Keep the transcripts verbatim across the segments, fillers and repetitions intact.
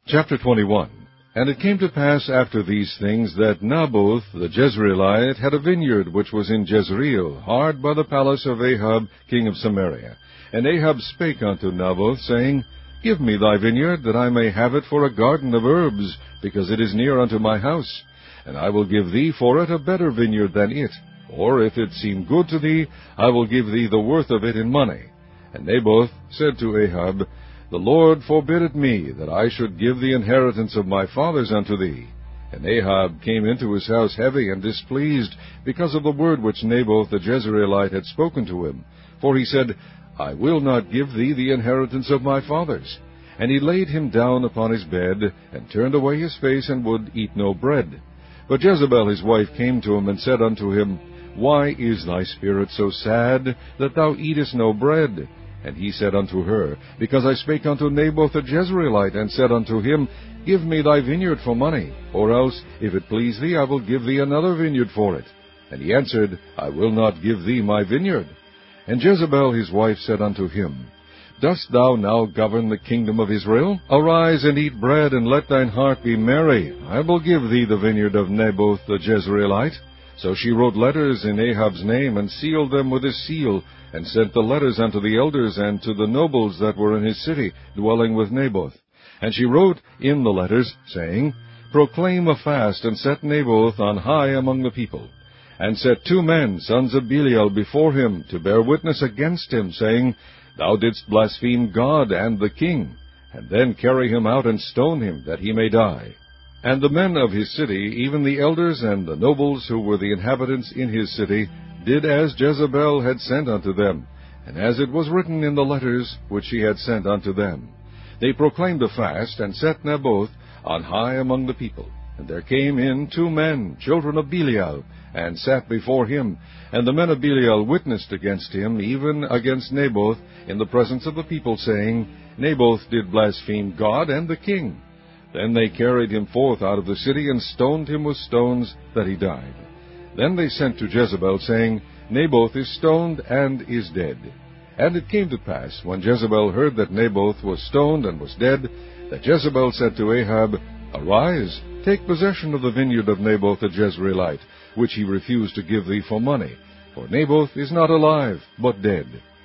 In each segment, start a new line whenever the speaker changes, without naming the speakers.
Chapter twenty-one. And it came to pass after these things that Naboth the Jezreelite had a vineyard which was in Jezreel, hard by the palace of Ahab king of Samaria. And Ahab spake unto Naboth, saying, Give me thy vineyard, that I may have it for a garden of herbs, because it is near unto my house. And I will give thee for it a better vineyard than it. Or if it seem good to thee, I will give thee the worth of it in money. And Naboth said to Ahab, The Lord forbid it me, that I should give the inheritance of my fathers unto thee. And Ahab came into his house heavy and displeased, because of the word which Naboth the Jezreelite had spoken to him. For he said, I will not give thee the inheritance of my fathers. And he laid him down upon his bed, and turned away his face, and would eat no bread. But Jezebel his wife came to him, and said unto him, Why is thy spirit so sad, that thou eatest no bread? And he said unto her, Because I spake unto Naboth the Jezreelite, and said unto him, Give me thy vineyard for money, or else, if it please thee, I will give thee another vineyard for it. And he answered, I will not give thee my vineyard. And Jezebel his wife said unto him, Dost thou now govern the kingdom of Israel? Arise and eat bread, and let thine heart be merry. I will give thee the vineyard of Naboth the Jezreelite. So she wrote letters in Ahab's name, and sealed them with his seal, and sent the letters unto the elders and to the nobles that were in his city, dwelling with Naboth. And she wrote in the letters, saying, Proclaim a fast, and set Naboth on high among the people. And set two men, sons of Belial, before him, to bear witness against him, saying, Thou didst blaspheme God and the king. And then carry him out and stone him, that he may die. And the men of his city, even the elders and the nobles who were the inhabitants in his city, did as Jezebel had sent unto them, and as it was written in the letters which she had sent unto them. They proclaimed a fast, and set Naboth on high among the people. And there came in two men, children of Belial, and sat before him. And the men of Belial witnessed against him, even against Naboth, in the presence of the people, saying, Naboth did blaspheme God and the king. Then they carried him forth out of the city, and stoned him with stones, that he died. Then they sent to Jezebel, saying, Naboth is stoned and is dead. And it came to pass, when Jezebel heard that Naboth was stoned and was dead, that Jezebel said to Ahab, Arise, take possession of the vineyard of Naboth the Jezreelite, which he refused to give thee for money. For Naboth is not alive, but dead.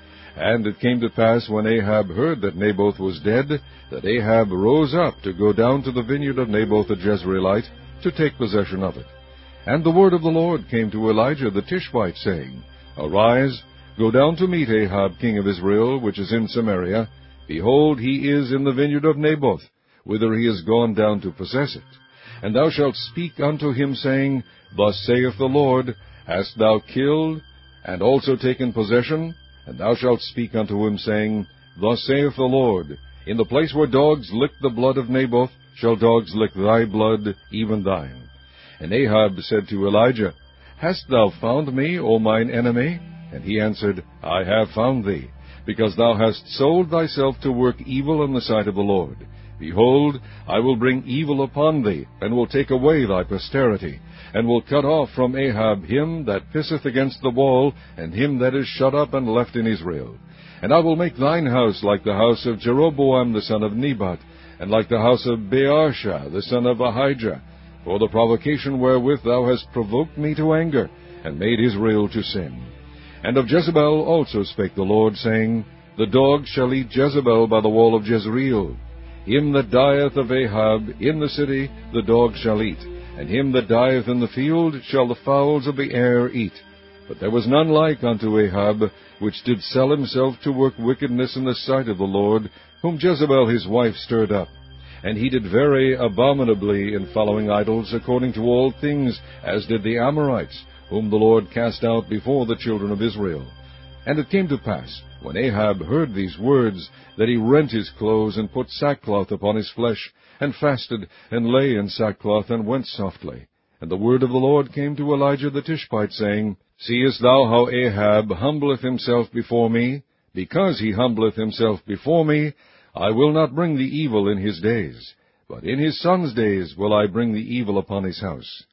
And it came to pass, when Ahab heard that Naboth was dead, that Ahab rose up to go down to the vineyard of Naboth the Jezreelite, to take possession of it. And the word of the Lord came to Elijah the Tishbite, saying, Arise, go down to meet Ahab king of Israel, which is in Samaria. Behold, he is in the vineyard of Naboth, whither he is gone down to possess it. And thou shalt speak unto him, saying, Thus saith the Lord, Hast thou killed, and also taken possession? And thou shalt speak unto him, saying, Thus saith the Lord, In the place where dogs licked the blood of Naboth, shall dogs lick thy blood, even thine. And Ahab said to Elijah, Hast thou found me, O mine enemy? And he answered, I have found thee, because thou hast sold thyself to work evil in the sight of the Lord. Behold, I will bring evil upon thee, and will take away thy posterity, and will cut off from Ahab him that pisseth against the wall, and him that is shut up and left in Israel. And I will make thine house like the house of Jeroboam the son of Nebat, and like the house of Baasha the son of Ahijah, for the provocation wherewith thou hast provoked me to anger, and made Israel to sin. And of Jezebel also spake the Lord, saying, The dogs shall eat Jezebel by the wall of Jezreel. Him that dieth of Ahab in the city the dogs shall eat, and him that dieth in the field shall the fowls of the air eat. But there was none like unto Ahab, which did sell himself to work wickedness in the sight of the Lord, whom Jezebel his wife stirred up. And he did very abominably in following idols, according to all things, as did the Amorites, whom the Lord cast out before the children of Israel. And it came to pass, when Ahab heard these words, that he rent his clothes, and put sackcloth upon his flesh, and fasted, and lay in sackcloth, and went softly. And the word of the Lord came to Elijah the Tishbite, saying, Seest thou how Ahab humbleth himself before me? Because he humbleth himself before me, I will not bring the evil in his days, but in his son's days will I bring the evil upon his house.